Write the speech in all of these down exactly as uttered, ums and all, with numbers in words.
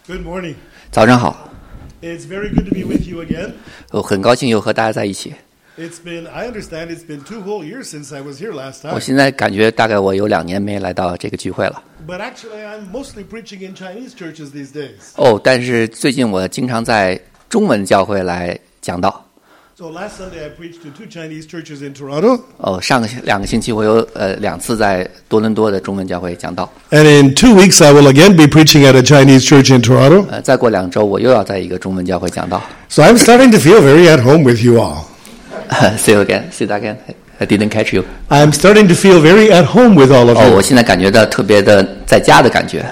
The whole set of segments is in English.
Good morning. 早上好， It's very good to be with you again. 我很高兴又和大家在一起。 It's been, I understand it's been two whole years since I was here last 我 time. 现在感觉大概我有两年没来到这个聚会了。 But actually, I'm mostly preaching in Chinese churches these days. 哦，但是最近我经常在中文教会来讲道。 So last Sunday, I preached to two Chinese churches in Toronto. 哦，上个两个星期我有呃两次在多伦多的中文教会讲道。 And in two weeks, I will again be preaching at a Chinese church in Toronto. 呃，再过两周我又要在一个中文教会讲道。 So I'm starting to feel very at home with you all. Say it again, say that again. I didn't catch you. I'm starting to feel very at home with all of 哦， you. 我现在感觉到特别的在家的感觉。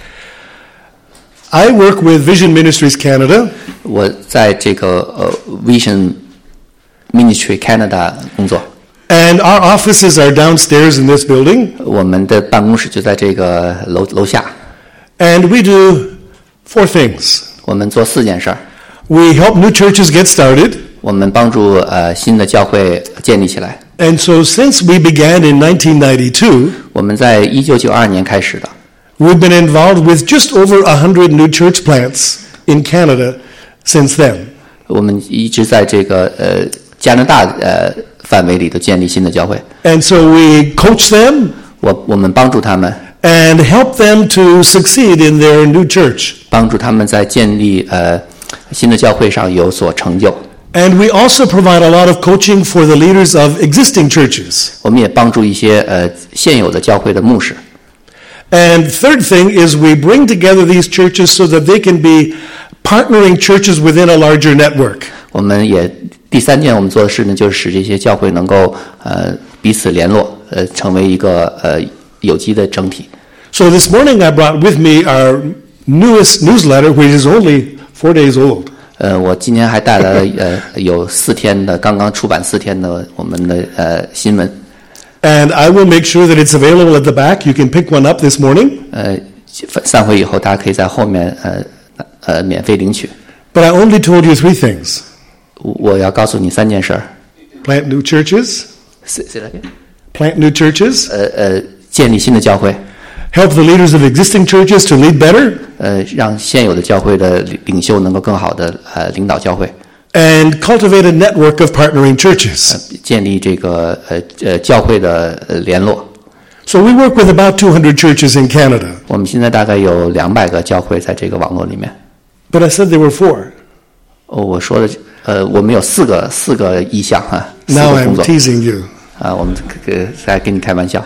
I work with Vision Ministries Canada. 我在这个呃 Vision Ministry Canada 工作。 And our offices are downstairs in this building. 我们的办公室就在这个楼楼下。 And we do four things. 我们做四件事儿。 We help new churches get started. 我们帮助呃新的教会建立起来。 And so since we began in nineteen ninety-two, 我们在一九九二年开始的， we've been involved with just over one hundred new church plants in Canada since then. 我们一直在这个呃加拿大呃范围里头建立新的教会。 And so we coach them 我我们帮助他们， and help them to succeed in their new church. 帮助他们在建立呃新的教会上有所成就。 And we also provide a lot of coaching for the leaders of existing churches. 我们也帮助一些呃现有的教会的牧师。 And third thing is we bring together these churches so that they can be partnering churches within a larger network. 我们也第三件我们做的事呢，就是使这些教会能够呃彼此联络，呃成为一个呃有机的整体。 So this morning I brought with me our newest newsletter, which is only four days old. 呃，我今天还带来了呃有四天的刚刚出版四天的我们的呃新闻。 And I will make sure that it's available at the back. You can pick one up this morning. 呃，散会以后大家可以在后面呃呃免费领取。 But I only told you three things. 我我要告诉你三件事儿。 Plant new churches. Say say that again. Plant new churches. 呃呃，建立新的教会， Help the leaders of existing churches to lead better. 呃，让现有的教会的领领袖能够更好的呃领导教会， And cultivate a network of partnering churches. 建立这个呃呃教会的呃联络。 So we work with about two hundred churches in Canada. 我们现在大概有两百个教会在这个网络里面。 But I said there were four. 哦，我说的呃，我们有四个四个意向哈，四 Now 个工 I'm 作 teasing you. 啊，我们呃在跟你开玩笑。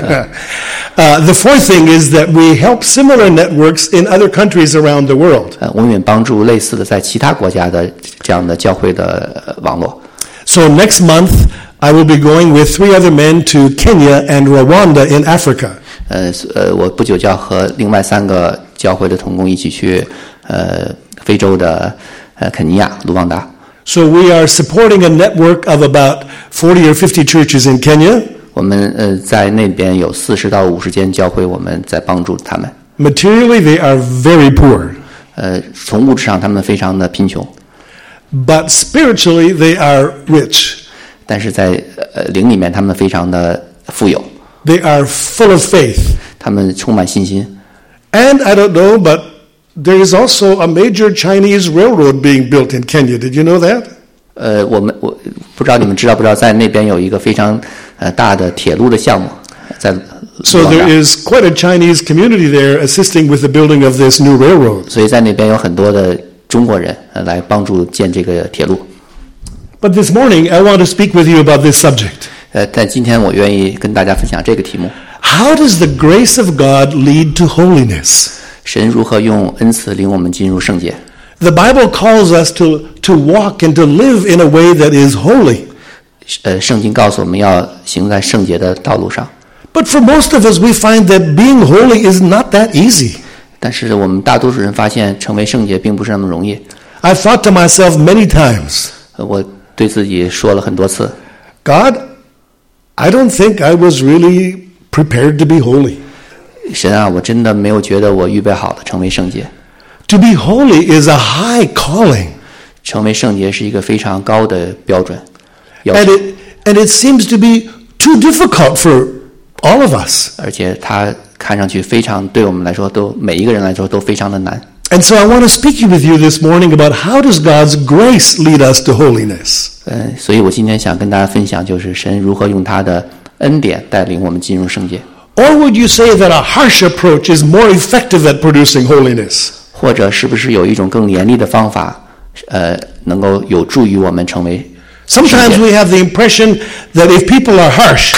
uh, the fourth thing is that we help similar networks in other countries around the world. 呃，我们也帮助类似的在其他国家的这样的教会的呃网络。 So next month, I will be going with three other men to Kenya and Rwanda in Africa. 呃呃，我不久就要和另外三个教会的同工一起去呃非洲的呃肯尼亚卢旺达。 So we are supporting a network of about forty or fifty churches in Kenya. 我们呃在那边有四十到五十间教会，我们在帮助他们。 Materially, they are very poor. 呃，从物质上他们非常的贫穷， But spiritually, they are rich. 但是在呃灵里面他们非常的富有， They are full of faith. 他们充满信心。 And I don't know, but there is also a major Chinese railroad being built in Kenya. Did you know that? 呃，我们我不知道你们知道不知道，在那边有一个非常呃大的铁路的项目，在卢 So 旺 there 达， is quite a Chinese community there assisting with the building of this new railroad. 所以在那边有很多的中国人呃来帮助建这个铁路。 But this morning, I want to speak with you about this subject. 呃，但今天我愿意跟大家分享这个题目： How does the grace of God lead to holiness? 神如何用恩赐领我们进入圣洁。 The Bible calls us to, to walk and to live in a way that is holy. 呃，圣经告诉我们要行在圣洁的道路上， But for most of us, we find that being holy is not that easy. 但是我们大多数人发现成为圣洁并不是那么容易。 I've thought to myself many times, 呃我对自己说了很多次， God, I don't think I was really prepared to be holy. 神啊，我真的没有觉得我预备好了成为圣洁。 To be holy is a high calling. 成为圣洁是一个非常高的标准要 And 求， it, and it seems to be too difficult for all of us. 而且它看上去非常对我们来说都每一个人来说都非常的难。 And so I want to speak with you this morning about how does God's grace lead us to holiness. 呃，所以我今天想跟大家分享，就是神如何用他的恩典带领我们进入圣洁。 Or would you say that a harsh approach is more effective at producing holiness? 或者是不是有一种更严厉的方法，呃，能够有助于我们成为圣洁？ Sometimes we have the impression that if people are harsh,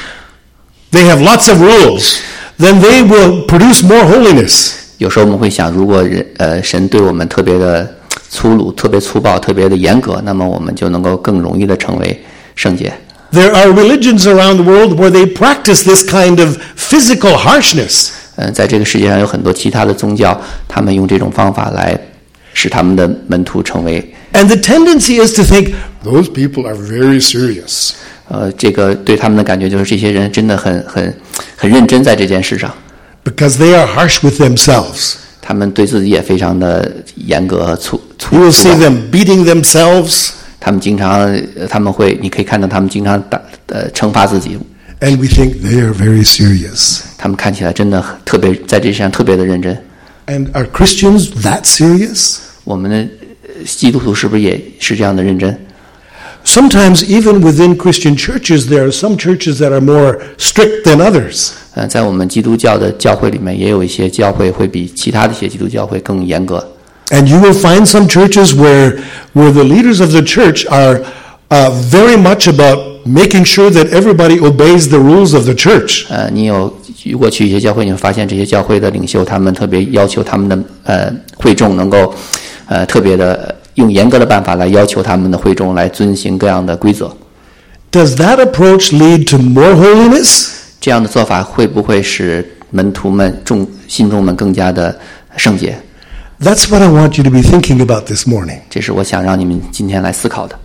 they have lots of rules, then they will produce more holiness. 有时候我们会想，如果人呃神对我们特别的粗鲁、特别粗暴、特别的严格，那么我们就能够更容易的成为圣洁。 There are religions around the world where they practice this kind of physical harshness. 呃，在这个世界上有很多其他的宗教，他们用这种方法来使他们的门徒成为。 And the tendency is to think, those people are very serious. 呃，这个对他们的感觉就是这些人真的很很很认真在这件事上。 Because they are harsh with themselves. 他们对自己也非常的严格和粗粗。 You will see them beating themselves. 他们经常，他们会，你可以看到他们经常打呃惩罚自己。 And we think they are very serious. 他们看起来真的特别在这上特别的认真。 And are Christians that serious? 我们的基督徒是不是也是这样的认真？ Sometimes even within Christian churches, there are some churches that are more strict than others. 呃，在我们基督教的教会里面，也有一些教会会比其他的一些基督教会更严格。 And you will find some churches where, where the leaders of the church are uh, very much about making sure that everybody obeys the rules of the church. 呃，你有如果去一些教会，你会发现这些教会的领袖，他们特别要求他们的呃会众能够呃特别的用严格的办法来要求他们的会众来遵行各样的规则。 Does that approach lead to more holiness? 这样的做法会不会使门徒们众信众们更加的圣洁？ That's what I want you to be thinking about this morning. 这是我想让你们今天来思考的。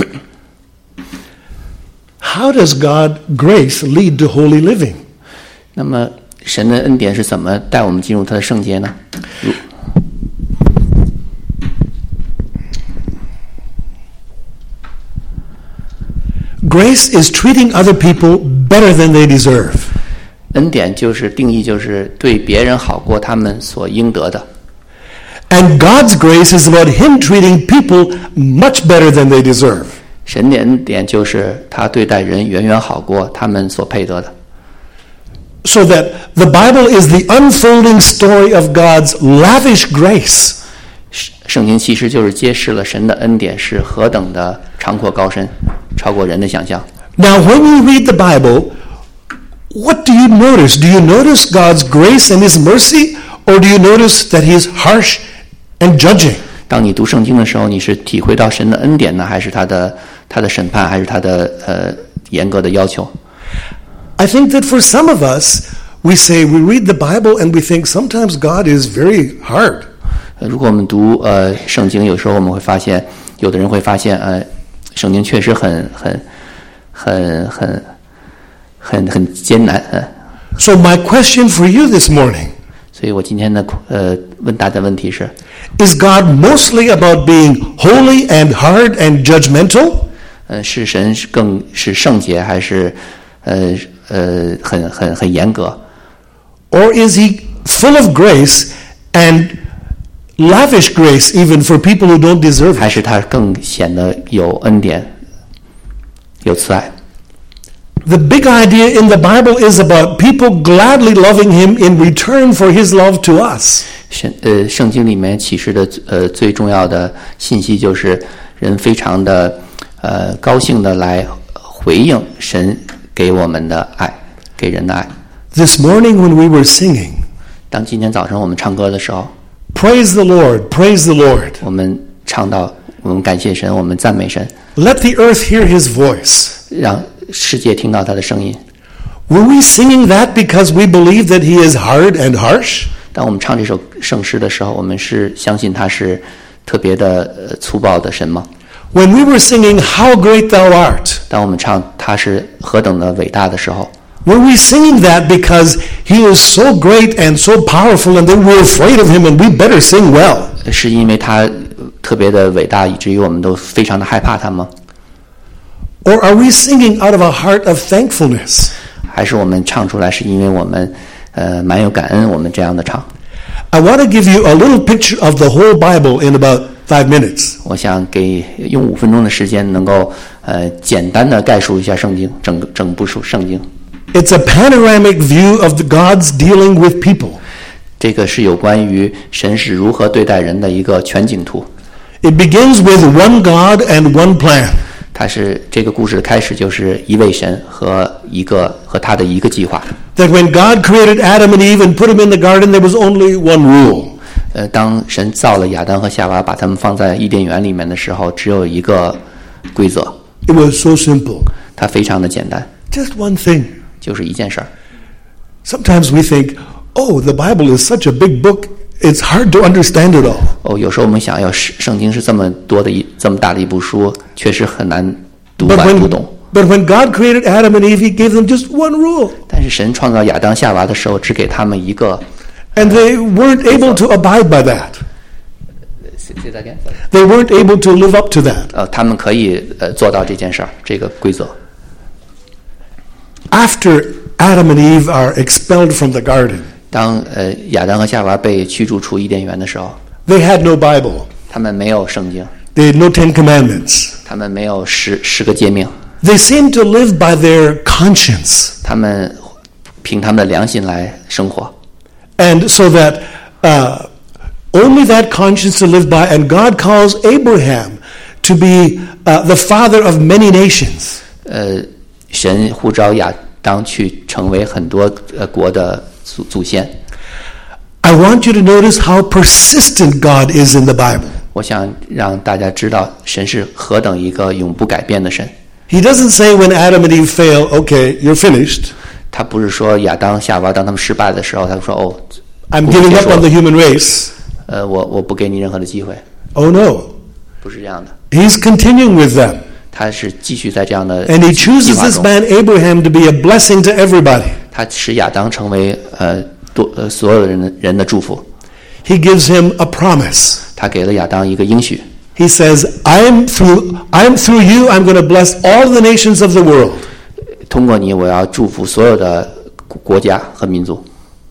How does God grace lead to holy living? 那么神的恩典是怎么带我们进入他的圣洁呢？ Grace is treating other people better than they deserve. 恩典就是定义就是对别人好过他们所应得的。 And God's grace is about Him treating people much better than they deserve. 神的恩典就是他对待人远远好过他们所配得的。 So that the Bible is the unfolding story of God's lavish grace. 圣经其实就是揭示了神的恩典是何等的长阔高深，超过人的想象。 Now, when you read the Bible, what do you notice? Do you notice God's grace and His mercy, or do you notice that He is harsh and judging? 当你读圣经的时候，你是体会到神的恩典呢，还是他的他的审判，还是他的呃严格的要求？ I think that for some of us, we say we read the Bible and we think sometimes God is very hard. 如果我们读呃圣经，有时候我们会发现，有的人会发现，呃，圣经确实很很很很很很艰难。呃、 So my question for you this morning. 所以我今天的呃问大家的问题是 Is God mostly about being holy and hard and judgmental? 呃，是神更是圣洁，还是呃呃很很很严格？ Or is He full of grace and lavish grace even for people who don't deserve it? 还是他更显得有恩典，有慈爱？ The big idea in the Bible is about people gladly loving Him in return for His love to us. 圣呃圣经里面启示的呃最重要的信息就是人非常的呃高兴的来回应神给我们的爱，给人的爱。 This morning when we were singing, 当今天早上我们唱歌的时候， praise the Lord, praise the Lord. 我们唱到我们感谢神，我们赞美神， Let the earth hear His voice. 让世界听到他的声音。 Were we singing that because we believe that He is hard and harsh? 当我们唱这首圣诗的时候，我们是相信他是特别的呃粗暴的神吗？ When we were singing How Great Thou Art, 当我们唱他是何等的伟大的时候， were we singing that because He is so great and so powerful and then we're afraid of Him and we better sing well? 是因为他特别的伟大，以至于我们都非常的害怕他吗？ Or are we singing out of a heart of thankfulness? 还是我们唱出来是因为我们呃蛮有感恩，我们这样的唱？ I want to give you a little picture of the whole Bible in about five minutes. 我想给用五分钟的时间，能够呃简单的概述一下圣经，整个整部书圣经。 It's a panoramic view of the God's dealing with people. 这个是有关于神是如何对待人的一个全景图。 It begins with one God and one plan. 它是这个故事的开始，就是一位神和一个和他的一个计划。 That when God created Adam and Eve and put them in the garden, there was only one rule. 呃，当神造了亚当和夏娃，把他们放在伊甸园里面的时候，只有一个规则。 It was so simple. 它非常的简单， Just one thing. 就是一件事儿。 Sometimes we think, oh, the Bible is such a big book, it's hard to understand it all. 哦，有时候我们想要圣圣经是这么多的一这么大的一部书，确实很难读 But 完 when, 读懂。 but when God created Adam and Eve, He gave them just one rule. 但是神创造亚当夏娃的时候，只给他们一个。 And they weren't able to abide by that. Say that again. They weren't able to live up to that. 呃，他们可以呃做到这件事儿，这个规则。 After Adam and Eve are expelled from the garden, 当呃亚当和夏娃被驱逐出伊甸园的时候， they had no Bible. 他们没有圣经， They had no Ten Commandments. 他们没有十十个诫命， They seemed to live by their conscience. 他们凭他们的良心来生活。 And so that uh, only that conscience to live by, and God calls Abraham to be uh, the father of many nations. 呃，神呼召亚当去成为很多呃国的祖祖先。 I want you to notice how persistent God is in the Bible. 我想让大家知道，神是何等一个永不改变的神。 He doesn't say when Adam and Eve fail, okay, you're finished. 他不是说亚当夏娃当他们失败的时候，他说哦 I'm 不 giving 接 up 受 on the human race. 呃，我我不给你任何的机会， Oh no. 不是这样的。 He's continuing with them. 他是继续在这样的 And he 计 chooses 划 this 中， man Abraham to be a blessing to everybody. 他使亚当成为呃多呃所有人的人的祝福。 He gives him a promise. 他给了亚当一个应许， He says, I'm through, I'm through you, I'm going to bless all the nations of the world. 通过你，我要祝福所有的国家和民族。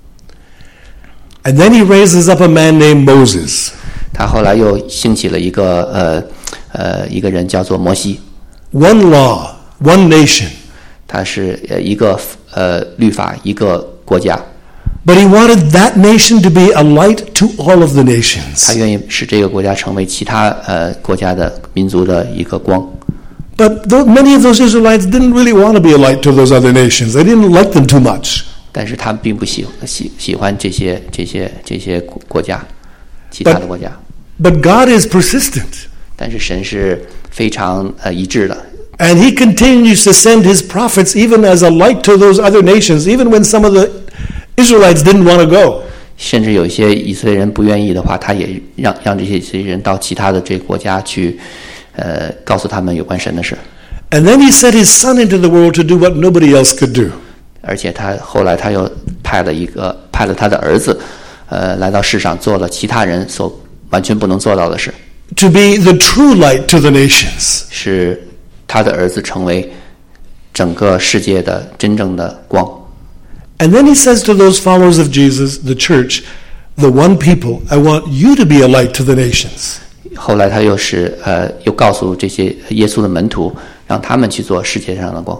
And then he raises up a man named Moses. 他后来又兴起了一个呃呃一个人叫做摩西， One law, one nation. 他是呃一个呃律法一个国家， But he wanted that nation to be a light to all of the 他 nations. 愿意使这个国家成为其他呃国家的民族的一个光。 But th- many of those Israelites didn't really want to be a light to those other nations. They didn't like them too much. 但是他们并不喜喜喜欢这些这些这些国国家，其他的国家。 But God is persistent. 但是神是非常呃一致的， And he continues to send his prophets even as a light to those other nations, even when some of the Israelites didn't want to go. 甚至有一些以色列人不愿意的话，他也让让这些以色列人到其他的这个国家去，呃，告诉他们有关神的事。 And then he sent his son into the world to do what nobody else could do. 而且他后来他又派了一个派了他的儿子，呃，来到世上做了其他人所完全不能做到的事， To be the true light to the nations. 使他的儿子成为整个世界的真正的光。 And then he says to those followers of Jesus, the church, the one people, I want you to be a light to the nations. 后来他又是呃又告诉这些耶稣的门徒，让他们去做世界上的光。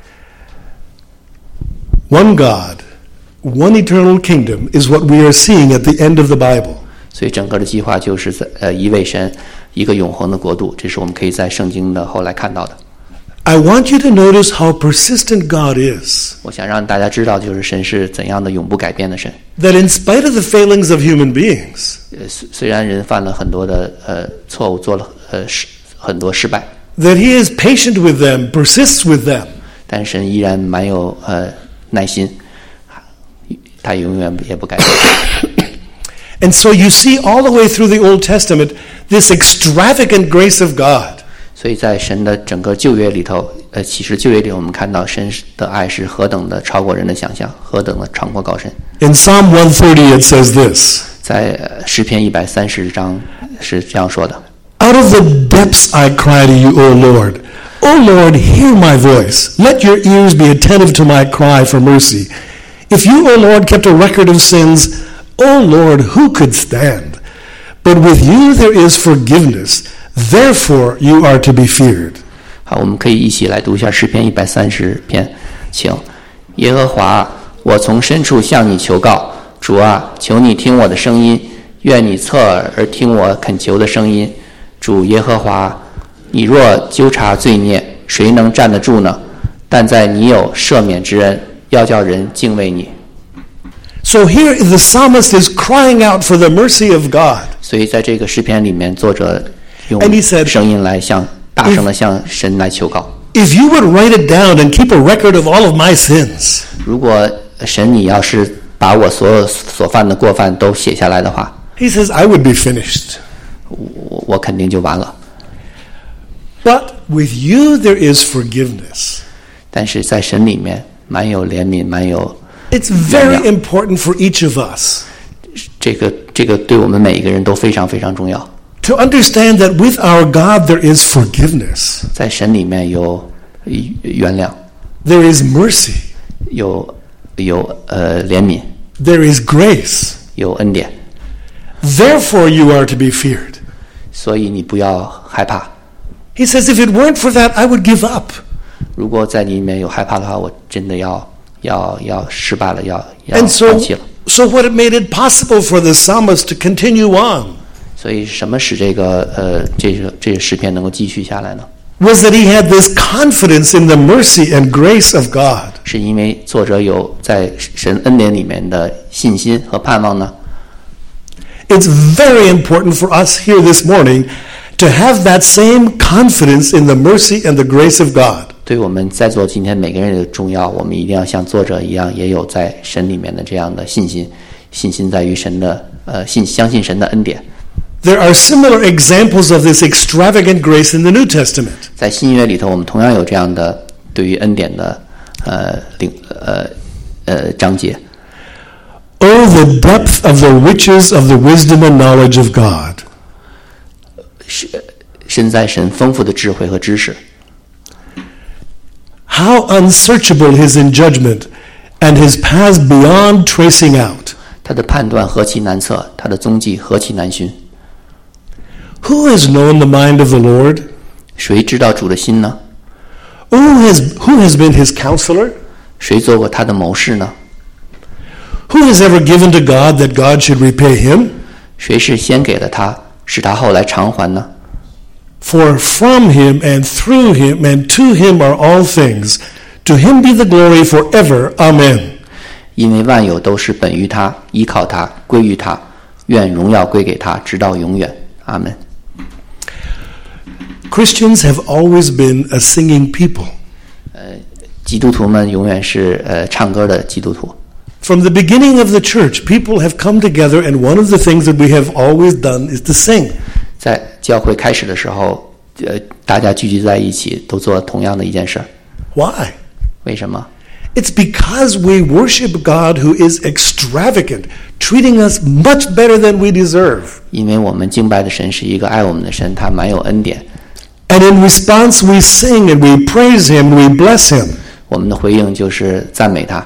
One God, one eternal kingdom is what we are seeing at the end of the Bible. 所以整个的计划就是在呃一位神，一个永恒的国度，这是我们可以在圣经的后来看到的。 I want you to notice how persistent God is. 我想让大家知道，就是神是怎样的永不改变的神。 That in spite of the failings of human beings, 呃，虽虽然人犯了很多的呃错误，做了呃失很多失败， that he is patient with them, persists with them. 但神依然蛮有呃耐心，他永远也不改变。 And so you see all the way through the Old Testament this extravagant grace of God. 所以在神的整个旧约里头，呃，启示旧约里，我们看到神的爱是何等的超过人的想象，何等的长阔高深。 In Psalm one thirty it says this, 在呃诗篇一百三十章是这样说的 Out of the depths I cry to you, O Lord. O Lord, hear my voice. Let your ears be attentive to my cry for mercy. If you, O Lord, kept a record of sins, O Lord, who could stand? But with you there is forgiveness. Therefore you are to be feared. 好，我们可以一起来读一下诗篇一百三十篇，请。耶和华啊，我从深处向你求告，主啊，求你听我的声音，愿你侧耳而听我恳求的声音。主耶和华，你若纠察罪孽，谁能站得住呢？但在你有赦免之恩，要叫人敬畏你。 So here the psalmist is crying out for the mercy of God. 所以在这个诗篇里面，作者用 And he said, 声音来向大声的向神来求告。 If you would write it down and keep a record of all of my sins, 如果神你要是把我所有所犯的过犯都写下来的话， he says, I would be finished. 我我肯定就完了。 But with you there is forgiveness. 但是在神里面满有怜悯，满有 It's very important for each of us 这个这个对我们每一个人都非常非常重要。 to understand that with our God there is forgiveness. 在神里面有原谅， There is mercy. 有有呃怜悯， There is grace. 有恩典， Therefore you are to be feared. 所以你不要害怕。 He says, if it weren't for that, I would give up. 如果在你里面有害怕的话，我真的要要要失败了，要要 And so, 放弃了。 so what it made it possible for the psalmist to continue on 所以什么使这个呃这个这个诗篇能够继续下来呢？ was that he had this confidence in the mercy and grace of God. 是因为作者有在神恩典里面的信心和盼望呢？ It's very important for us here this morning to have that same confidence in the mercy and the grace of God. 对我们在座今天每个人的重要，我们一定要像作者一样，也有在神里面的这样的信心。信心在于神的呃信相信神的恩典。 There are similar examples of this extravagant grace in the New Testament. 在新约里头，我们同样有这样的对于恩典的呃领呃呃章节。 Oh, the depth of the riches of the wisdom and knowledge of God. 是身在神丰富的智慧和知识。 How unsearchable his in judgment, and his paths beyond tracing out. 他的判断何其难测，他的踪迹何其难寻。 Who has known the mind of the Lord? 谁知道主的心呢？ Who has, who has been his counselor? 谁做过他的谋士呢？ Who has ever given to God that God should repay him? 谁是先给了他，使他后来偿还呢？ For from him and through him and to him are all things. To him be the glory forever. Amen. 因为万有都是本于他，依靠他，归于他，愿荣耀归给他，直到永远。阿门。 Christians have always been a singing people. 基督徒们永远是呃唱歌的基督徒。 From the beginning of the church, people have come together, and one of the things that we have always done is to sing. 在教会开始的时候，呃，大家聚集在一起，都做同样的一件事儿。 Why? 为什么？ It's because we worship God who is extravagant, treating us much better than we deserve. 因为我们敬拜的神是一个爱我们的神，他满有恩典。 And in response, we sing and we praise him, we bless him. 我们的回应就是赞美他。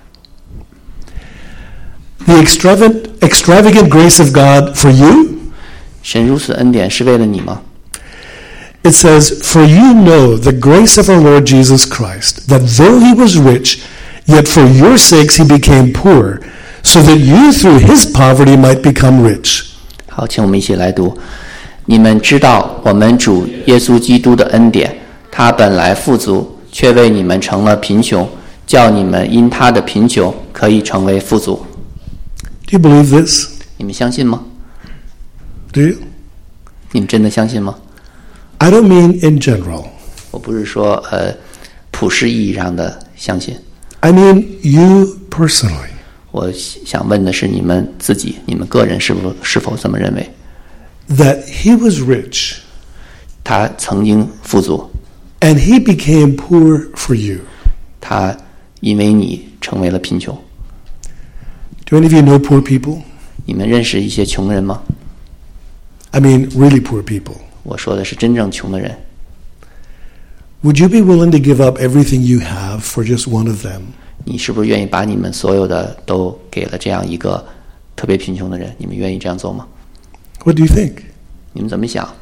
The extravagant, extravagant grace of God for you? 神如此恩典是为了你吗？ It says, For you know the grace of our Lord Jesus Christ, that though he was rich, yet for your sakes he became poor, so that you through his poverty might become rich. 好，请我们一起来读。你们知道我们主耶稣基督的恩典，他本来富足，却为你们成了贫穷，叫你们因他的贫穷可以成为富足。 Do you believe this? 你们相信吗？ Do you? 你们真的相信吗？ I don't mean in general. 我不是说呃普世意义上的相信， I mean you personally. 我想问的是你们自己，你们个人是否是否这么认为？ That he was rich, 他曾经富足， and he became poor for you. 他因为你成为了贫穷。 Do any of you know poor people? 你们认识一些穷人吗？ I mean really poor people. 我说的是真正穷的人。 Would you be willing to give up everything you have for just one of them? 你是不是愿意把你们所有的都给了这样一个特别贫穷的人，你们愿意这样做吗？ What do you think? 你们怎么想？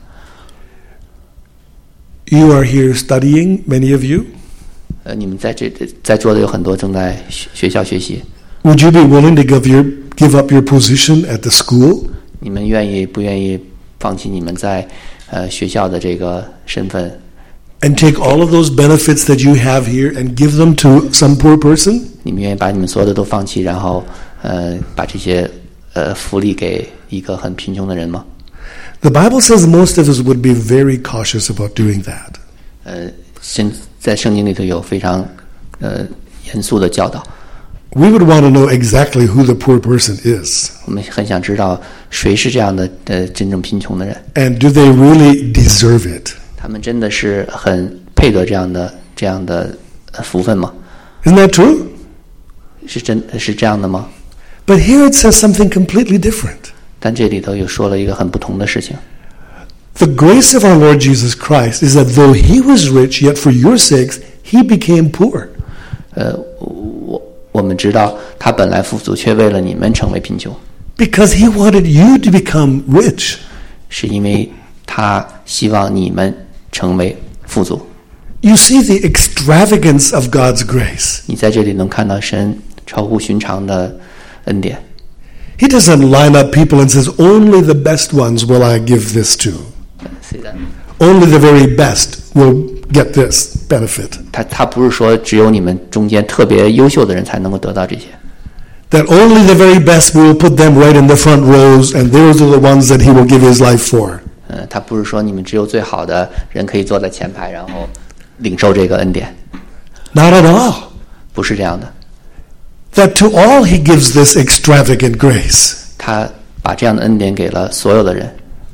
You are here studying, many of you. 呃，你们在这在座的有很多正在学学校学习， Would you be willing to give your give up your position at the school? 你们愿意不愿意放弃你们在呃学校的这个身份？ And take all of those benefits that you have here and give them to some poor person? 你们愿意把你们所有的都放弃，然后呃把这些呃福利给一个很贫穷的人吗？ The Bible says most of us would be very cautious about doing that. 呃，圣在圣经里头有非常呃严肃的教导， We would want to know exactly who the poor person is. 我们很想知道谁是这样的呃真正贫穷的人， And do they really deserve it? 他们真的是很配得这样的这样的呃福分吗？ Isn't that true? 是真是这样的吗？ But here it says something completely different. 但这里头又说了一个很不同的事情。 The grace of our Lord Jesus Christ is that though he was rich, yet for your sakes he became poor. 呃，我我们知道他本来富足，却为了你们成为贫穷， Because he wanted you to become rich. 是因为他希望你们成为富足。 You see the extravagance of God's grace. 你在这里能看到神超乎寻常的恩典。 He doesn't line up people and says, only the best ones will I give this to. Only the very best will get this benefit. 他他不是说只有你们中间特别优秀的人才能够得到这些， That only the very best will put them right in the front rows, and those are the ones that he will give his life for. 嗯，他不是说你们只有最好的人可以坐在前排，然后领受这个恩典， Not at all. 不是这样的。 That to all he gives this extravagant grace. 他把这样的恩典给了所有的人。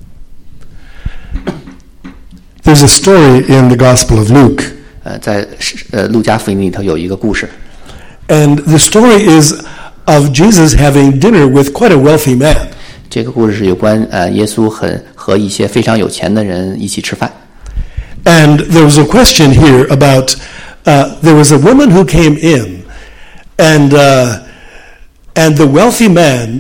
There's a story in the Gospel of Luke, 呃，在呃路加福音里头有一个故事， and the story is of Jesus having dinner with quite a wealthy man. 这个故事是有关呃耶稣很和一些非常有钱的人一起吃饭。 And there was a question here about uh, there was a woman who came in, and uh, and the wealthy man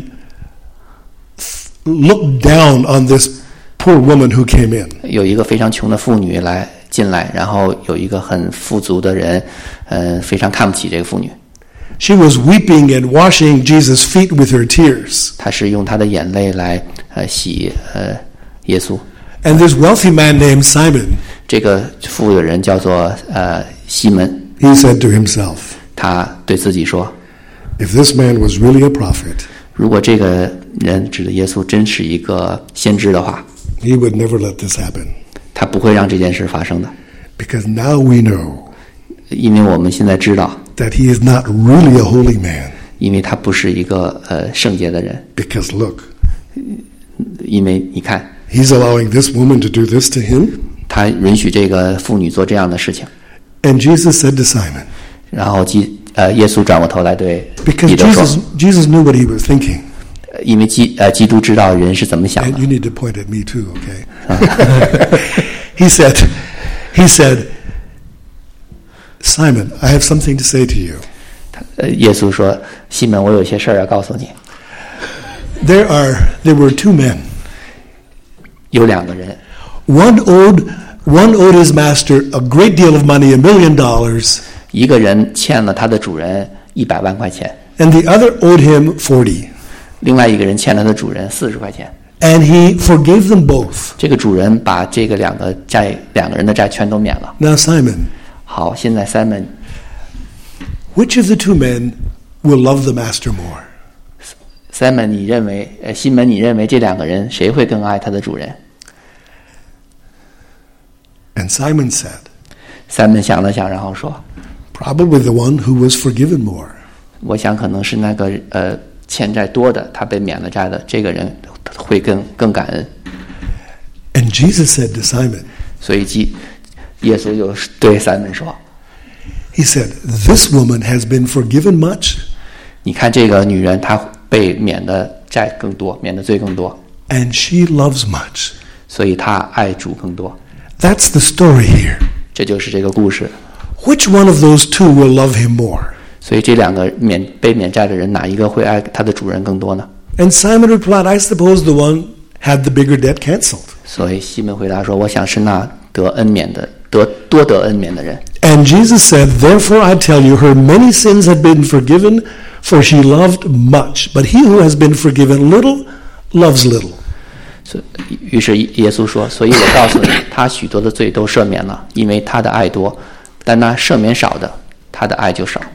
looked down on this poor woman who came in. 有一个非常穷的妇女来进来，然后有一个很富足的人，呃，非常看不起这个妇女。 She was weeping and washing Jesus' feet with her tears. 她是用她的眼泪来呃洗呃耶稣。 And this wealthy man named Simon, 这个富有的人叫做呃西门， he said to himself, 他对自己说， if this man was really a prophet, 如果这个人指的耶稣真是一个先知的话， he would never let this happen. 他不会让这件事发生的， Because now we know 因为我们现在知道， that he is not really a holy man. 因为他不是一个呃圣洁的人， Because look, 因为你看， he's allowing this woman to do this to him. 他允许这个妇女做这样的事情， And Jesus said to Simon, 然后基呃耶稣转过头来对 because 彼得说， Jesus, Jesus knew what he was thinking. 呃因为基呃基督知道人是怎么想 And 的， you need to point at me too, okay? he said, he said, Simon, I have something to say to you. 呃耶稣说，西门，我有些事儿要告诉你， There are, there were two men. 有两个人， One owed, one owed his master a great deal of money, a million dollars, 一个人欠了他的主人一百万块钱， and the other owed him forty. 另外一个人欠他的主人四十块钱。 And he forgave them both. 这个主人把这个两个债两个人的债全都免了。 Now, Simon, 好，现在 Simon， which of the two men will love the master more? Simon， 你认为呃西门，你认为这两个人谁会更爱他的主人 And Simon said, ？Simon 想了想，然后说， probably the one who was forgiven more. 我想可能是那个呃欠债多的，他被免了债的这个人会更更感恩。 And Jesus said to Simon, 所以基耶稣又对 Simon 说， he said, this woman has been forgiven much, 你看这个女人，她被免的债更多，免的罪更多， and she loves much. 所以她爱主更多。 That's the story here. 这就是这个故事。 Which one of those two will love him more? 所以这两个免被免债的人，哪一个会爱他的主人更多呢？ And Simon replied, I suppose the one had the bigger debt canceled. 所以西门回答说：“我想是那得恩免的，得多得恩免的人。” And Jesus said, Therefore I tell you, her many sins have been forgiven, for she loved much. But he who has been forgiven little, loves little. 所以于是耶稣说：“所以我告诉你，他许多的罪都赦免了，因为他的爱多；但那赦免少的，他的爱就少。”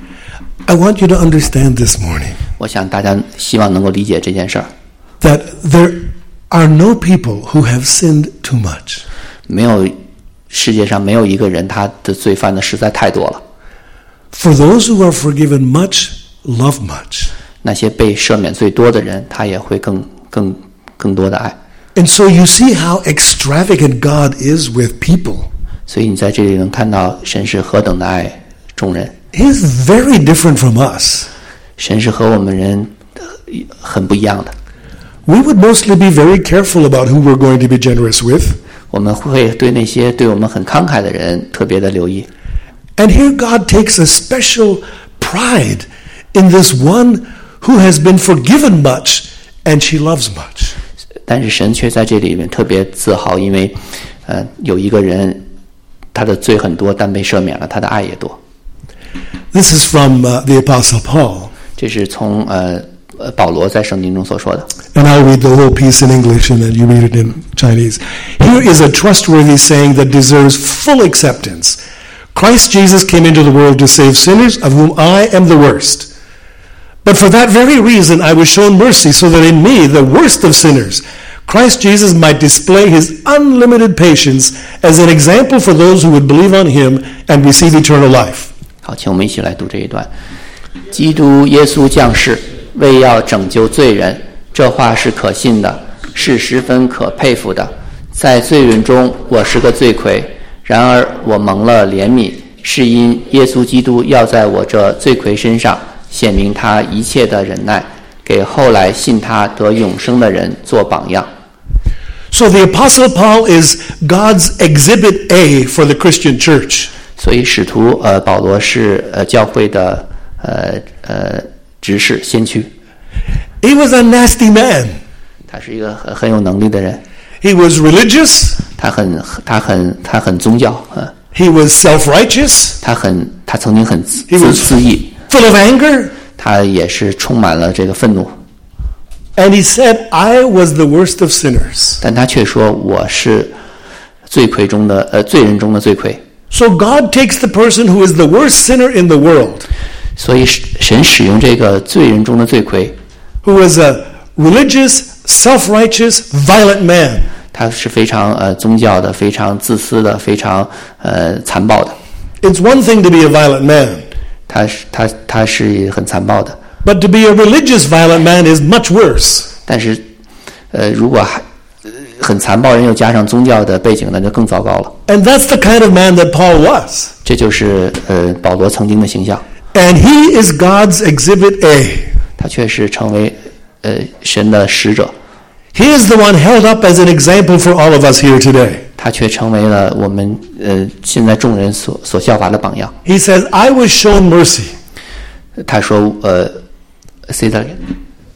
I want you to understand this morning 我想大家希望能够理解这件事儿。 that there are no people who have sinned too much. 没有世界上没有一个人他的罪犯的实在太多了。 For those who are forgiven much, love much. 那些被赦免最多的人，他也会更更更多的爱。 And so you see how extravagant God is with people. 所以你在这里能看到神是何等的爱众人。 He's very different from us. 神是和我们人很不一样的。 We would mostly be very careful about who we're going to be generous with. 我们会对那些对我们很慷慨的人特别的留意。 And here God takes a special pride in this one who has been forgiven much and she loves much. 但是神却在这里面特别自豪，因为呃有一个人他的罪很多，但被赦免了，他的爱也多。 This is from uh, the Apostle Paul. 这是从呃呃保罗在圣经中所说的。 And I'll read the whole piece in English and then you read it in Chinese. Here is a trustworthy saying that deserves full acceptance. Christ Jesus came into the world to save sinners, of whom I am the worst. But for that very reason I was shown mercy, so that in me, the worst of sinners, Christ Jesus might display his unlimited patience as an example for those who would believe on him and receive eternal life. 好，请我们一起来读这一段。基督耶稣降世，为要拯救罪人，这话是可信的，是十分可佩服的。在罪人中，我是个罪魁，然而我蒙了怜悯，是因耶稣基督要在我这罪魁身上显明他一切的忍耐，给后来信他得永生的人做榜样。 So the Apostle Paul is God's exhibit A for the Christian church. 所以使徒呃保罗是呃教会的呃呃执事先驱。 He was a nasty man. 他是一个很很有能力的人。 He was religious. 他很他很他很宗教，嗯。 He was self-righteous. 他很他曾经很自 He was 自义。 full of anger. 他也是充满了这个愤怒。 And he said, I was the worst of sinners. 但他却说我是罪魁中的呃罪人中的罪魁。 So God takes the person who is the worst sinner in the world, 所以神使用这个罪人中的罪魁， who is a religious, self-righteous, violent man. 他是非常呃宗教的，非常自私的，非常呃残暴的。 It's one thing to be a violent man, 他是他他是很残暴的。 but to be a religious violent man is much worse. 但是呃如果还很残暴人又加上宗教的背景，那就更糟糕了。 And that's the kind of man that Paul was. 这就是呃保罗曾经的形象。 And he is God's exhibit A. 他却是成为呃神的使者。 He is the one held up as an example for all of us here today. 他却成为了我们呃现在众人所所效法的榜样。 He says, I was shown mercy. 他说呃 say that again.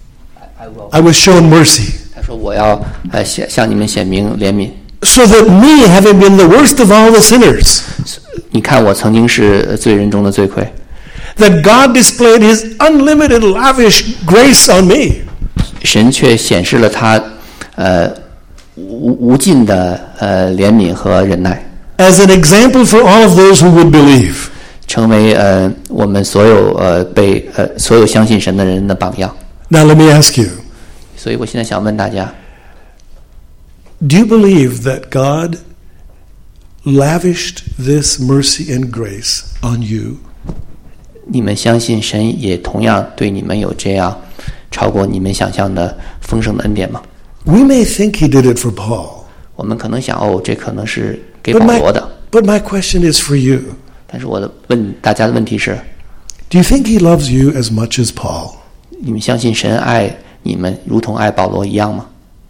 I was shown mercy. 他说我要呃向向你们显明怜悯。 So that me, having been the worst of all the sinners, 你看我曾经是罪人中的罪魁， that God displayed his unlimited lavish grace on me. 神却显示了他呃无无尽的呃怜悯和忍耐， As an example for all of those who would believe. 成为呃我们所有呃被呃所有相信神的人的榜样。 Now let me ask you, 所以我现在想问大家， do you believe that God lavished this mercy and grace on you? 你们相信神也同样对你们有这样超过你们想象的丰盛的恩典吗？ We may think he did it for Paul. 我们可能想哦，这可能是给 But 保 my, 罗的。 but my question is for you. 但是我的问大家的问题是， Do you think he loves you as much as Paul? 你们相信神爱你们如同爱保罗一样吗？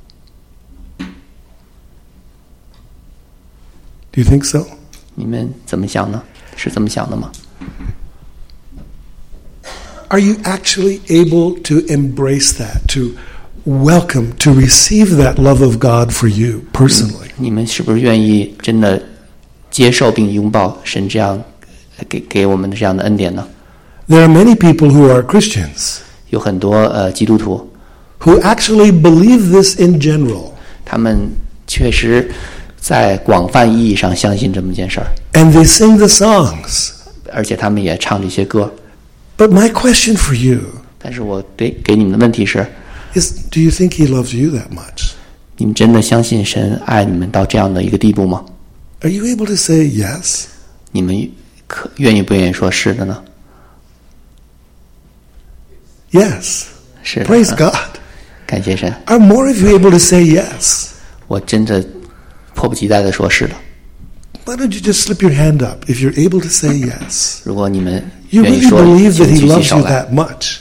Do you think so? 你们怎么想呢？是这么想的吗？ Are you actually able to embrace that, to welcome, to receive that love of God for you personally? 你们是不是愿意真的接受并拥抱神这样给给我们的这样的恩典呢？ There are many people who are Christians 有很多呃基督徒， who actually believe this in general. 他们确实在广泛意义上相信这么件事儿， And they sing the songs. 而且他们也唱这些歌。 But my question for you 但是我对给你们的问题是， is, do you think he loves you that much? 你们真的相信神爱你们到这样的一个地步吗？ Are you able to say yes? 你们可愿意不愿意说是的呢？ Yes. 是的。 Praise 嗯 God. 感谢神， Are more of you able to say yes? 我真的迫不及待的说是的。 Why don't you just slip your hand up if you're able to say yes? 如果你们 You 愿意 really 说， believe 请 that he 举起 loves 手 you 来。 that much.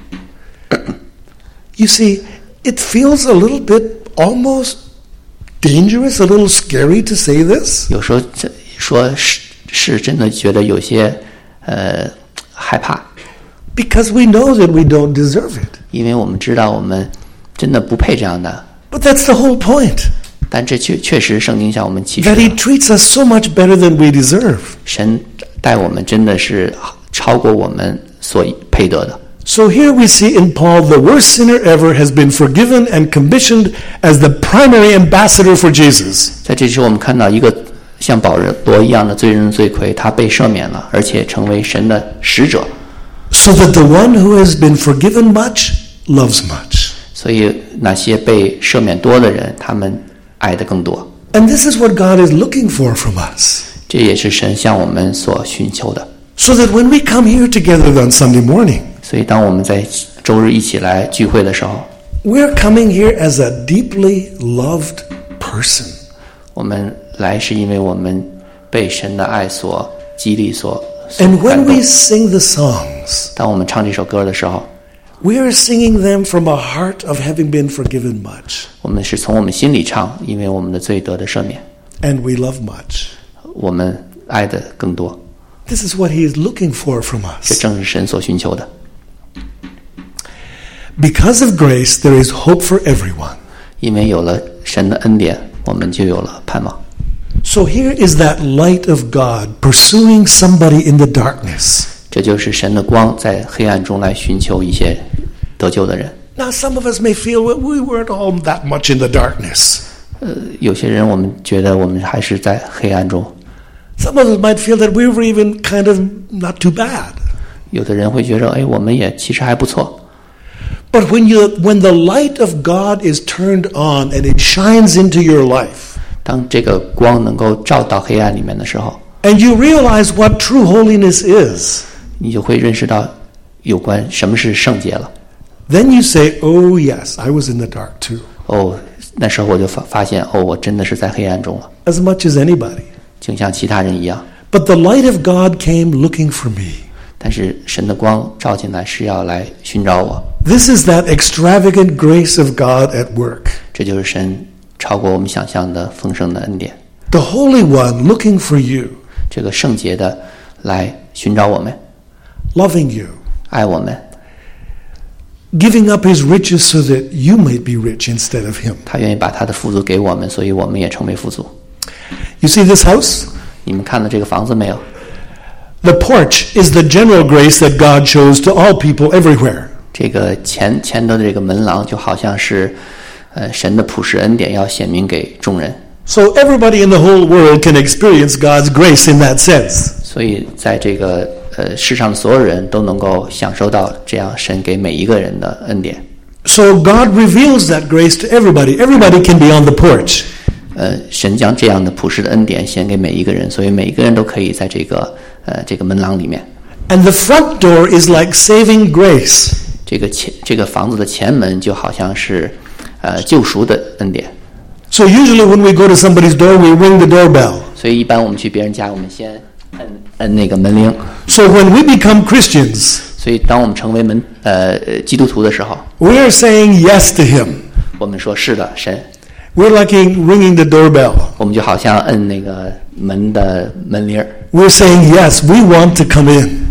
You see, it feels a little bit almost dangerous, a little scary to say this. 有时候这说是是真的觉得有些呃害怕， Because we know that we don't deserve it. 因为我们知道我们真的不配这样的。 But that's the whole point. 但这确确实圣经向我们启示 That he 了， treats us so much better than we deserve. 神待我们真的是超过我们所配得的。 So here we see in Paul, the worst sinner ever has been forgiven and commissioned as the primary ambassador for Jesus. 在这时，我们看到一个像保罗一样的罪人罪魁，他被赦免了，而且成为神的使者。 So that the one who has been forgiven much loves much. 所以那些被赦免多的人，他们爱的更多。 And this is what God is looking for from us. 这也是神向我们所寻求的。 So that when we come here together on Sunday morning, 所以，当我们在周日一起来聚会的时候， we're coming here as a deeply loved person. 我们来是因为我们被神的爱所激励、所所 And 感 when we 动。 sing the songs, 当我们唱这首歌的时候， we are singing them from a heart of having been forgiven much. 我们是从我们心里唱，因为我们的罪得的赦免， And we love much. 我们爱的更多。 This is what he is looking for from 这 us. 正是神所寻求的。 Because of grace, there is hope for everyone. 因为有了神的恩典，我们就有了盼望。 So here is that light of God pursuing somebody in the darkness. 这就是神的光在黑暗中来寻求一些得救的人。 Now, some of us may feel, well, we weren't all that much in the darkness. 呃，有些人我们觉得我们还是在黑暗中， Some of us might feel that we were even kind of not too bad. 有的人会觉得，哎，我们也其实还不错。 But when you when the light of God is turned on and it shines into your life, 当这个光能够照到黑暗里面的时候， and you realize what true holiness is, 你就会认识到有关什么是圣洁了。 then you say, oh yes, I was in the dark too, 哦，那时候我就发发现，哦，我真的是在黑暗中了， as much as anybody. 就像其他人一样。 But the light of God came looking for me. 但是神的光照进来是要来寻找我， This is that extravagant grace of God at work. 这就是神超过我们想象的丰盛的恩典。 The Holy One looking for you, 这个圣洁的来寻找我们， loving you, 爱我们， giving up his riches so that you might be rich instead of him. 他愿意把他的富足给我们，所以我们也成为富足。 You see this house? 你们看到这个房子没有？ The porch is the general grace that God shows to all people everywhere. 这个前前头的这个门廊就好像是，呃，神的普世恩典要显明给众人， So everybody in the whole world can experience God's grace in that sense. 所以在这个呃世上的所有人都能够享受到这样神给每一个人的恩典。 So God reveals that grace to everybody. Everybody can be on the porch. 呃，神将这样的普世的恩典显给每一个人，所以每一个人都可以在这个呃这个门廊里面。 And the front door is like saving grace. 这个前这个房子的前门就好像是呃救赎的恩典， So usually when we go to somebody's door, we ring the doorbell. 所以一般我们去别人家，我们先摁摁那个门铃。 So when we become Christians, 所以当我们成为门呃基督徒的时候， we are saying yes to him. 我们说是的，神， We're like ringing the doorbell. 我们就好像摁那个门的门铃儿， We're saying yes, we want to come in.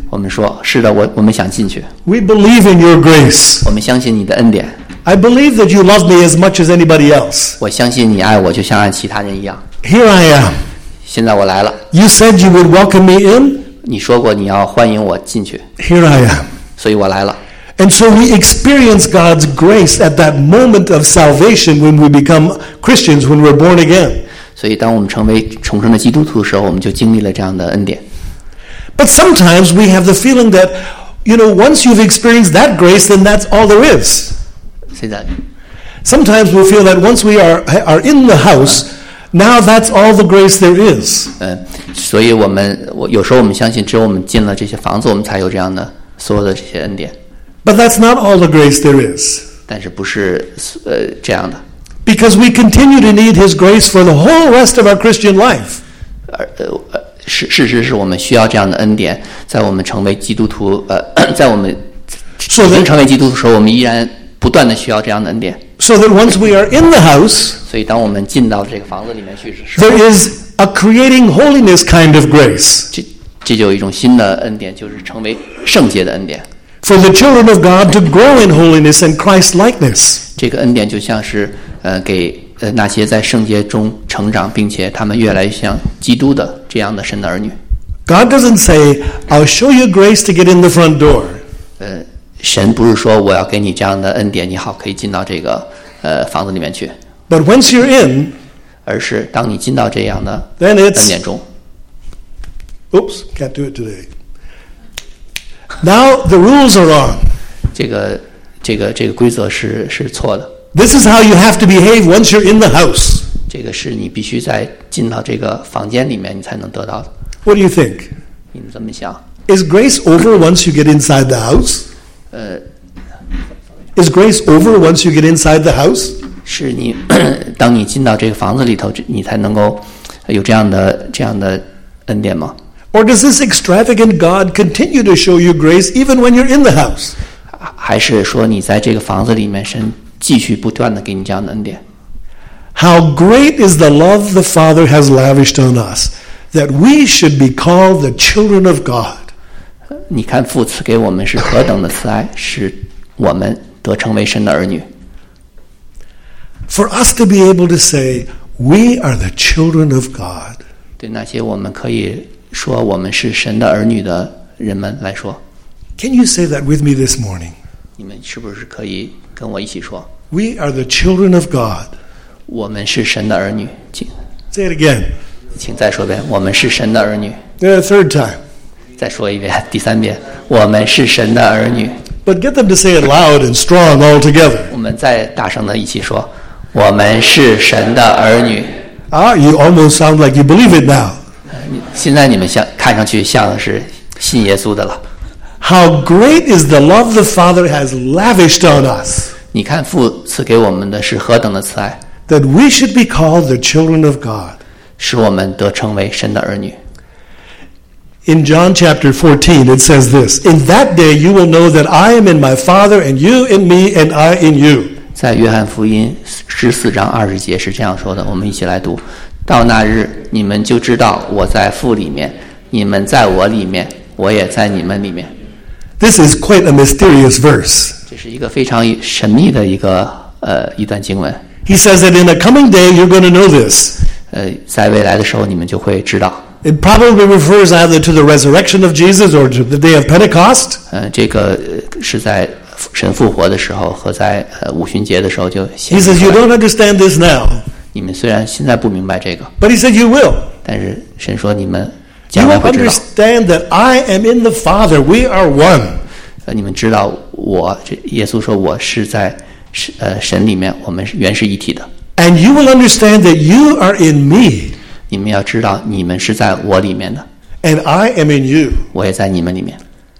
我们说是的，我我们想进去， We believe in your grace. 我们相信你的恩典， I believe that you love me as much as anybody else. 我相信你爱我就像爱其他人一样。 Here I am. 现在我来了， You said you would welcome me in. 你说过你要欢迎我进去， Here I am. 所以我来了。 And so we experience God's grace at that moment of salvation when we become Christians, when we're born again. 所以当我们成为重生的基督徒的时候，我们就经历了这样的恩典。 But sometimes we have the feeling that, you know, once you've experienced that grace, then that's all there is. Say that. Sometimes we feel that once we are are in the house, now that's all the grace there is. 嗯，所以我们我有时候我们相信，只有我们进了这些房子，我们才有这样的所有的这些恩典。 But that's not all the grace there is. 但是不是呃这样的， Because we continue to need His grace for the whole rest of our Christian life. 而呃呃事事实是我们需要这样的恩典，在我们成为基督徒呃，在我们已经成为基督徒的时候，我们依然不断的需要这样的恩典。 So that once we are in the house, 所以当我们进到这个房子里面去的时候， there is a creating holiness kind of grace. 这这就有一种新的恩典，就是成为圣洁的恩典。 For the children of God to grow in holiness and Christ-likeness. 这个恩典就像是呃给呃那些在圣洁中成长，并且他们越来越像基督的这样的神的儿女。 God doesn't say, I'll show you grace to get in the front door. 呃，神不是说我要给你这样的恩典，你好可以进到这个呃房子里面去， But once you're in, 而是当你进到这样的 then 恩 it's, 典中， oops, can't do it today. Now the rules are on. 这个这个这个规则是是错的。 This is how you have to behave once you're in the house. 这个是你必须在进到这个房间里面，你才能得到的。 What do you think? 你们怎么想？ Is grace over once you get inside the house? 呃， Is grace over once you get inside the house? 是你当你进到这个房子里头，你才能够有这样的这样的恩典吗？ Or does this extravagant God continue to show you grace even when you're in the house? 还是说你在这个房子里面，神继续不断的给你这样的恩典？ How great is the love the Father has lavished on us, that we should be called the children of God. 你看父赐给我们是何等的慈爱，使我们得成为神的儿女。 For us to be able to say, we are the children of God. 对那些我们可以说我们是神的儿女的人们来说， Can you say that with me this morning? 你们是不是可以跟我一起说， We are the children of God. 我们是神的儿女？请 Say it again. 请再说一遍，我们是神的儿女。 The third time. 再说一遍，第三遍，我们是神的儿女。 But get them to say it loud and strong all together. 我们再大声的一起说，我们是神的儿女。 Ah, you almost sound like you believe it now. 现在你们像看上去像是信耶稣的了。 How great is the love the Father has lavished on us, 你看父赐给我们的是何等的慈爱， that we should be called the children of God. 使我们得成为神的儿女。 In John chapter fourteen, it says this, In that day you will know that I am in my Father, and you in me, and I in you. 在约翰福音十四章二十节是这样说的，我们一起来读：到那日，你们就知道我在父里面，你们在我里面，我也在你们里面。 This is quite a mysterious verse. 这是一个非常神秘的一个呃一段经文。 He says that in a coming day you're going to know this. 呃，在未来的时候，你们就会知道。 It probably refers either to the resurrection of Jesus or to the day of Pentecost. 呃，这个呃是在神复活的时候和在呃五旬节的时候就显 He 出 says you 来。 don't understand this now, 你们虽然现在不明白这个， but he said you will. 但是神说你们 You 将来 will 会知道。 understand that I am in the Father. We are one. 呃，你们知道我这耶稣说我是在是呃神里面，我们是原是一体的。 And you will understand that you are in me, 你们要知道，你们是在我里面的， and I am in you. 我也在你们里面。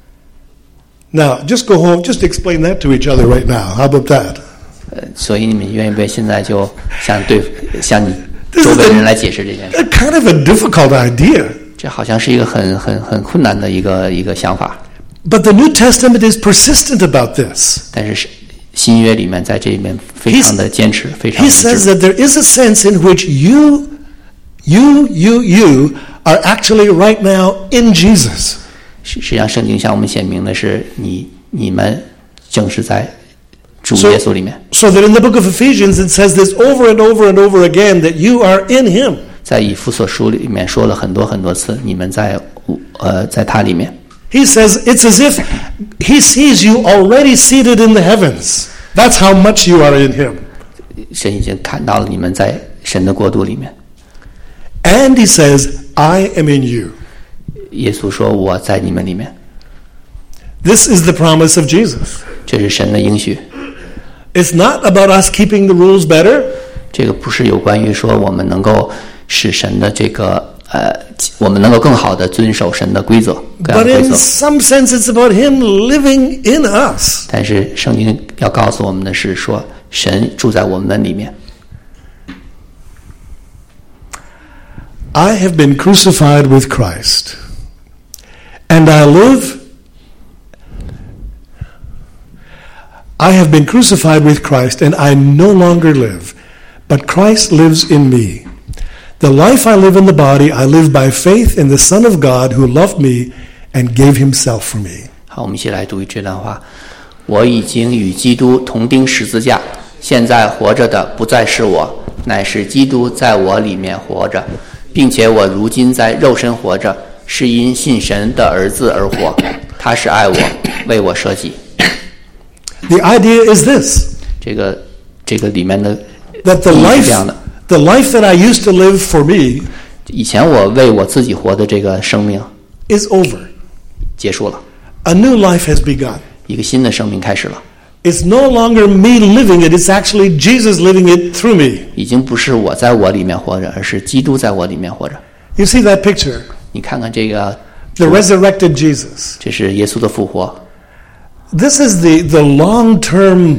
Now, just go home, just explain that to each other right now. How about that? 呃，所以你们愿意不愿意现在就向对向你 This 周 is 围的人 a, 来解释这件事？ a kind of a difficult idea. 这好像是一个很很很困难的一个一个想法。 But the New Testament is persistent about this. 但是新约里面在这里面非常的坚持，非常 He 一 says 致。 that there is a sense in which you, you, you, you are actually right now in Jesus. 实际上，圣经向我们显明的是，你你们正是在主耶稣里面。 So, so that in the book of Ephesians it says this over and over and over again that you are in Him. 在以弗所书里面说了很多很多次，你们在呃在他里面。 He says it's as if He sees you already seated in the heavens. That's how much you are in Him. 神已经看到了你们在神的国度里面。 And He says, I am in you. 耶稣说：“我在你们里面。” This is the promise of Jesus. 这是神的应许。 It's not about us keeping the rules better. 这个不是有关于说我们能够使神的这个呃，我们能够更好的遵守神的规则，各样 But 的规 in 则。 some sense, it's about Him living in us. 但是圣经要告诉我们的是说，神住在我们的里面。 I have been crucified with Christ, and I live. I have been crucified with Christ, and I no longer live, but Christ lives in me. The life I live in the body, I live by faith in the Son of God who loved me and gave Himself for me. 好，我们一起来读这段话。我已经与基督同钉十字架，现在活着的不再是我，乃是基督在我里面活着，并且我如今在肉身活着，是因信神的儿子而活。他是爱我，为我舍己。 The idea is this, 这个这个里面的 that the 意义是 life, 这样的。 the life that I used to live for me 以前我为我自己活的这个生命 is over. 结束了， A new life has begun. 一个新的生命开始了。 It's no longer me living it, it's actually Jesus living it through me. 已经不是我在我里面活着，而是基督在我里面活着。 You see that picture? 你看看这个， The resurrected Jesus. 这是耶稣的复活， This is the, the long-term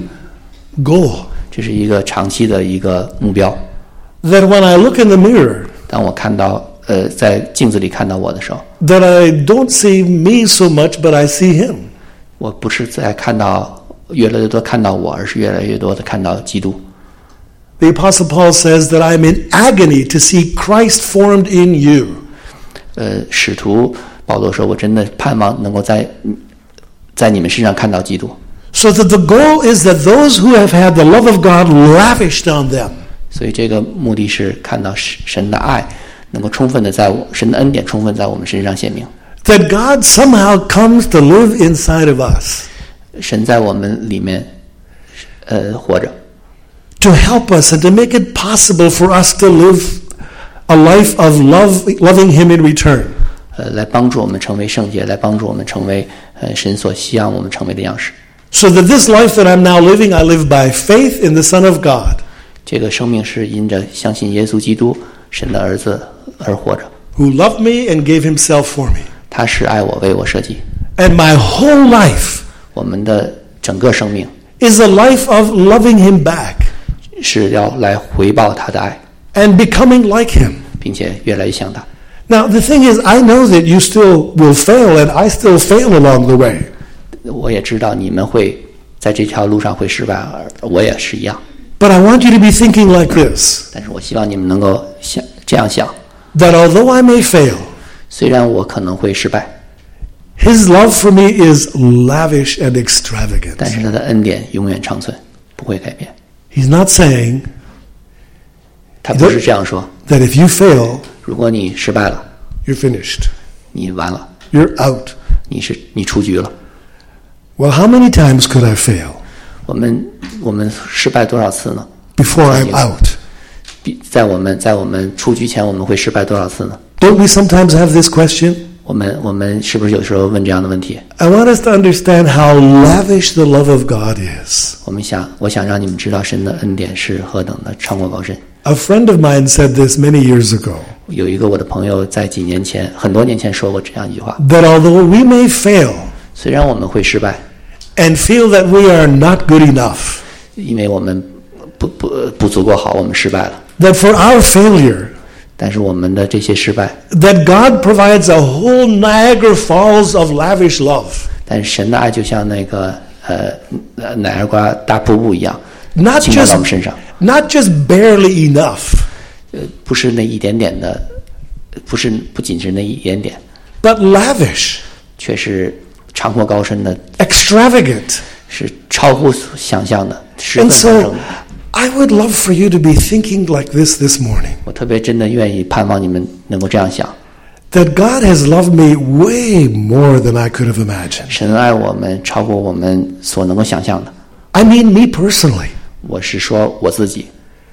goal. 这是一个长期的一个目标。 That when I look in the mirror, 当我看到呃在镜子里看到我的时候， that I don't see me so much, but I see Him. 我不是在看到越来越多看到我，而是越来越多的看到基督。 The Apostle Paul says that I'm in agony to see Christ formed in you. 呃，使徒保罗说：“我真的盼望能够在在你们身上看到基督。” So that the goal is that those who have had the love of God lavished on them, 所以这个目的是看到神的爱能够充分的在我神的恩典充分在我们身上显明， that God somehow comes to live inside of us, 神在我们里面呃活着， to help us and to make it possible for us to live a life of love, loving Him in return. 呃，来帮助我们成为圣洁，来帮助我们成为呃神所希望我们成为的样式。 So that this life that I'm now living, I live by faith in the Son of God, 这个生命是因着相信耶稣基督神的儿子而活着， who loved me and gave Himself for me. 他是爱我为我舍己。 And my whole life 我们的整个生命 is a life of loving Him back 是要来回报他的爱， and becoming like Him. 并且越来越像他。 Now, the thing is, I know that you still will fail, and I still fail along the way. 我也知道你们会在这条路上会失败，而我也是一样。 But I want you to be thinking like this, 但是我希望你们能够想这样想： that although I may fail, 虽然我可能会失败， His love for me is lavish and extravagant. 但是他的恩典永远长存，不会改变。 He's not saying 他不是这样说： that if you fail, 如果你失败了， you're finished. 你完了， You're out. 你是你出局了。 Well, how many times could I fail 我们我们失败多少次呢？ before I'm out? 比在我们在我们出局前，我们会失败多少次呢？ Don't we sometimes have this question? 我们我们是不是有时候问这样的问题？ I want us to understand how lavish the love of God is. 我们想，我想让你们知道神的恩典是何等的长阔高深。 A friend of mine said this many years ago, 有一个我的朋友在几年前，很多年前说过这样一句话： that although we may fail 虽然我们会失败， and feel that we are not good enough, 因为我们不不不足够好，我们失败了。 that for our failure, 但是我们的这些失败， that God provides a whole Niagara Falls of lavish love. 但是神的爱就像那个呃呃乃尔瓜大瀑布一样， Not 倾倒到 just, 我们身上。 not just barely enough, 呃，不是那一点点的，不是不仅是那一点点， but lavish. 却是长阔高深的， extravagant. 是超乎想象的，十分 And 丰盛 so 的。 I would love for you to be thinking like this this morning. 我特别真的愿意盼望你们能够这样想： That God has loved me way more than I could have imagined. 神爱我们超过我们所能够想象的。 I mean me personally. 我是说我自己。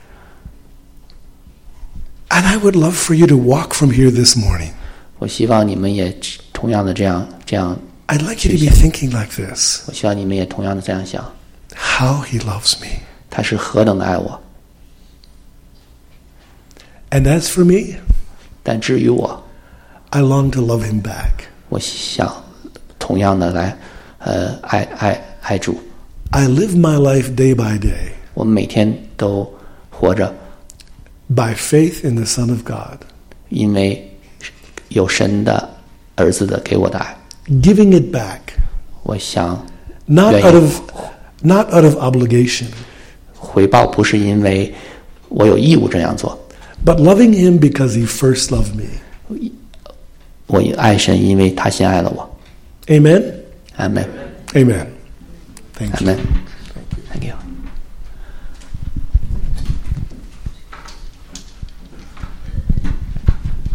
And I would love for you to walk from here this morning. 我希望你们也同样的这样这样。 I'd like you to be thinking like this. 我希望你们也同样的这样想： How he loves me. 他是何等的爱我。 And as for me, 但至于我， I long to love him back. 我想同样的来，呃，爱爱爱主。 I live my life day by day 我们每天都活着， by faith in the Son of God, 因为有神的儿子的给我的爱。 giving it back, 我想 not 愿意 out of not out of obligation, 回报不是因为我有义务这样做， but loving him because he first loved me. 我也爱神，因为他先爱了我。 Amen? 阿门， Amen. Thank 阿 you. 门，Thank you。